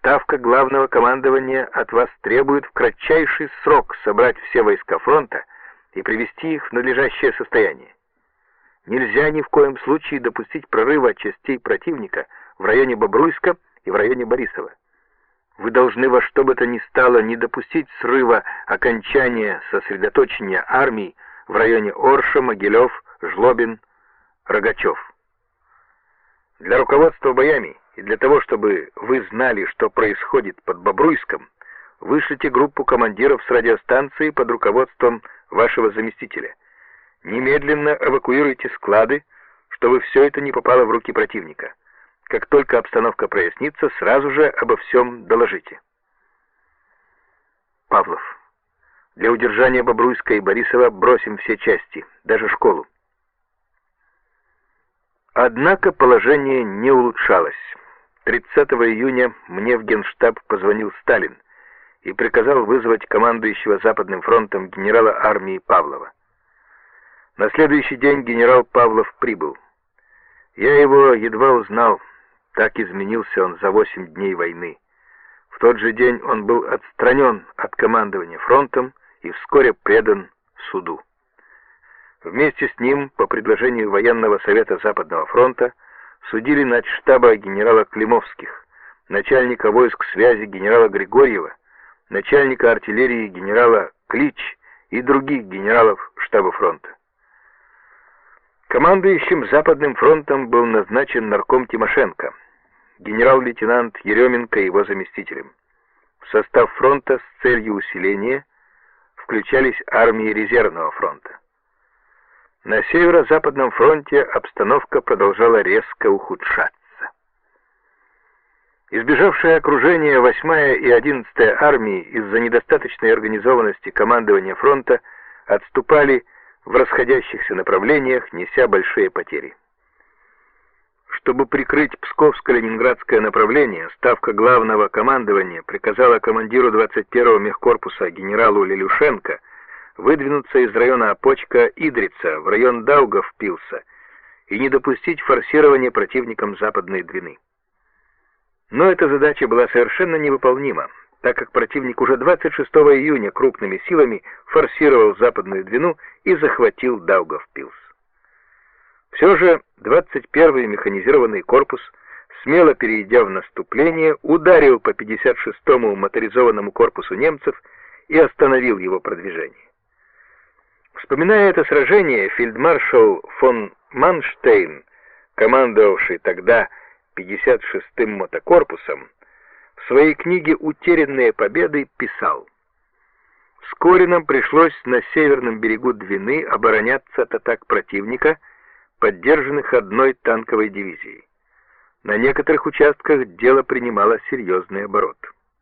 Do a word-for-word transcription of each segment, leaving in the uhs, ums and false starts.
Ставка Главного командования от вас требует в кратчайший срок собрать все войска фронта и привести их в надлежащее состояние. Нельзя ни в коем случае допустить прорыва частей противника в районе Бобруйска и в районе Борисова. Вы должны во что бы то ни стало не допустить срыва окончания сосредоточения армий в районе Орша, Могилев, Жлобин, Рогачев. Для руководства боями и для того, чтобы вы знали, что происходит под Бобруйском, вышлите группу командиров с радиостанции под руководством вашего заместителя. Немедленно эвакуируйте склады, чтобы все это не попало в руки противника. Как только обстановка прояснится, сразу же обо всем доложите. Павлов. Для удержания Бобруйска и Борисова бросим все части, даже школу. Однако положение не улучшалось. тридцатого июня мне в Генштаб позвонил Сталин и приказал вызвать командующего Западным фронтом генерала армии Павлова. На следующий день генерал Павлов прибыл. Я его едва узнал, так изменился он за восемь дней войны. В тот же день он был отстранен от командования фронтом и вскоре предан суду. Вместе с ним, по предложению военного совета Западного фронта, судили начштаба генерала Климовских, начальника войск связи генерала Григорьева, начальника артиллерии генерала Клич и других генералов штаба фронта. Командующим Западным фронтом был назначен нарком Тимошенко, генерал-лейтенант Еременко его заместителем. В состав фронта с целью усиления включались армии резервного фронта. На северо-западном фронте обстановка продолжала резко ухудшаться. Избежавшее окружения восьмая и одиннадцатая армии из-за недостаточной организованности командования фронта отступали в расходящихся направлениях, неся большие потери. Чтобы прикрыть Псковско-Ленинградское направление, Ставка Главного командования приказала командиру двадцать первого мехкорпуса генералу Лелюшенко выдвинуться из района Опочка-Идрица в район Даугавпилса и не допустить форсирования противником Западной Двины. Но эта задача была совершенно невыполнима, так как противник уже двадцать шестого июня крупными силами форсировал Западную Двину и захватил Даугавпилс. Все же двадцать первый механизированный корпус, смело перейдя в наступление, ударил по пятьдесят шестому моторизованному корпусу немцев и остановил его продвижение. Вспоминая это сражение, фельдмаршал фон Манштейн, командовавший тогда пятьдесят шестым мотокорпусом, в своей книге «Утерянные победы» писал: «Вскоре нам пришлось на северном берегу Двины обороняться от атак противника, поддержанных одной танковой дивизией. На некоторых участках дело принимало серьезный оборот.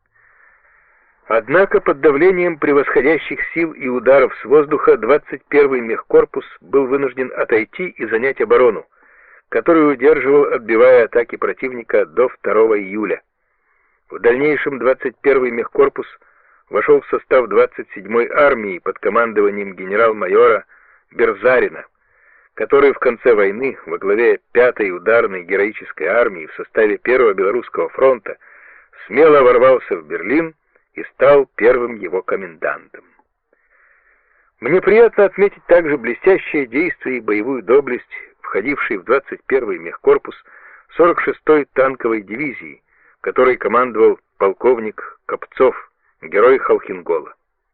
Однако под давлением превосходящих сил и ударов с воздуха двадцать первый мехкорпус был вынужден отойти и занять оборону, которую удерживал, отбивая атаки противника до второго июля. В дальнейшем двадцать первый мехкорпус вошел в состав двадцать седьмой армии под командованием генерал-майора Берзарина, который в конце войны во главе пятой ударной героической армии в составе первого Белорусского фронта смело ворвался в Берлин и стал первым его комендантом. Мне приятно отметить также блестящее действие и боевую доблесть, входившей в двадцать первый мехкорпус сорок шестой танковой дивизии, которой командовал полковник Копцов, герой Холхенгола.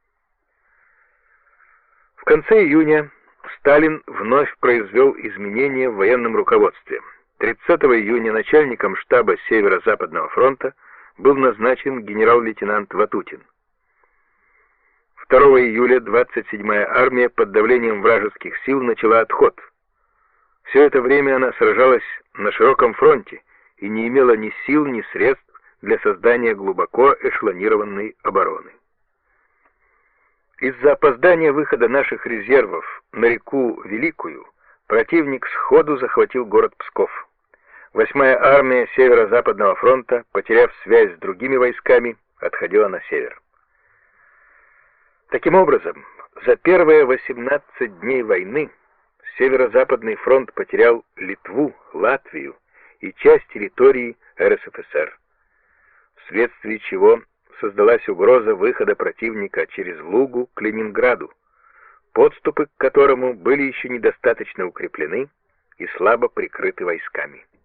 В конце июня Сталин вновь произвел изменения в военном руководстве. тридцатого июня начальником штаба Северо-Западного фронта был назначен генерал-лейтенант Ватутин. второго июля двадцать седьмая армия под давлением вражеских сил начала отход. Все это время она сражалась на широком фронте и не имела ни сил, ни средств для создания глубоко эшелонированной обороны. Из-за опоздания выхода наших резервов на реку Великую противник сходу захватил город Псков. Восьмая армия Северо-Западного фронта, потеряв связь с другими войсками, отходила на север. Таким образом, за первые восемнадцать дней войны Северо-Западный фронт потерял Литву, Латвию и часть территории эр эс эф эс эр. вследствие чего создалась угроза выхода противника через Лугу к Ленинграду, подступы к которому были еще недостаточно укреплены и слабо прикрыты войсками.